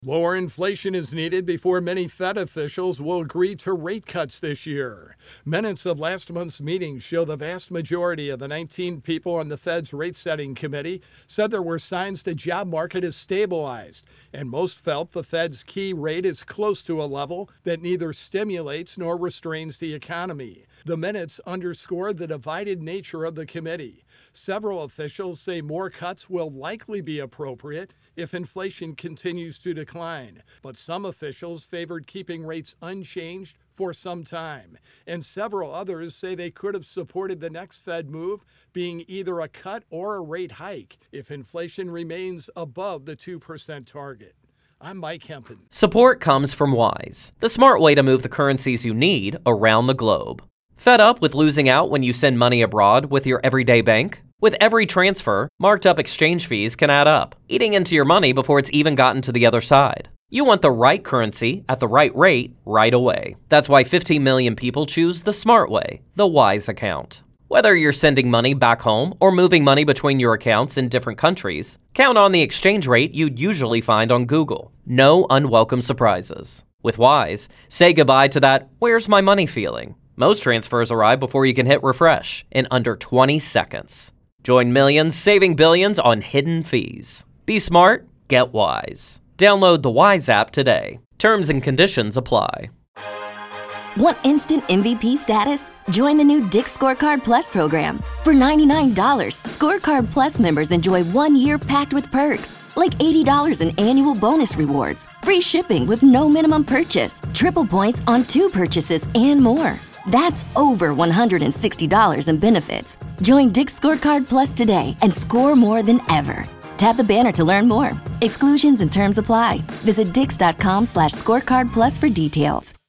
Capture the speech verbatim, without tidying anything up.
Lower inflation is needed before many Fed officials will agree to rate cuts this year. Minutes of last month's meeting show the vast majority of the nineteen people on the Fed's rate-setting committee said there were signs the job market is stabilized, and most felt the Fed's key rate is close to a level that neither stimulates nor restrains the economy. The minutes underscore the divided nature of the committee. Several officials say more cuts will likely be appropriate if inflation continues to decline, but some officials favored keeping rates unchanged for some time, and several others say they could have supported the next Fed move being either a cut or a rate hike if inflation remains above the two percent target. I'm Mike Hempen. Support comes from Wise, the smart way to move the currencies you need around the globe. Fed up with losing out when you send money abroad with your everyday bank? With every transfer, marked up exchange fees can add up, eating into your money before it's even gotten to the other side. You want the right currency at the right rate right away. That's why fifteen million people choose the smart way, the Wise account. Whether you're sending money back home or moving money between your accounts in different countries, count on the exchange rate you'd usually find on Google. No unwelcome surprises. With Wise, say goodbye to that "where's my money" feeling. Most transfers arrive before you can hit refresh in under twenty seconds. Join millions saving billions on hidden fees. Be smart, get Wise. Download the Wise app today. Terms and conditions apply. Want instant M V P status? Join the new Dick's Scorecard Plus program. For ninety-nine dollars, Scorecard Plus members enjoy one year packed with perks, like eighty dollars in annual bonus rewards, free shipping with no minimum purchase, triple points on two purchases, and more. That's over one hundred sixty dollars in benefits. Join Dick's Scorecard Plus today and score more than ever. Tap the banner to learn more. Exclusions and terms apply. Visit dix.com slash scorecard plus for details.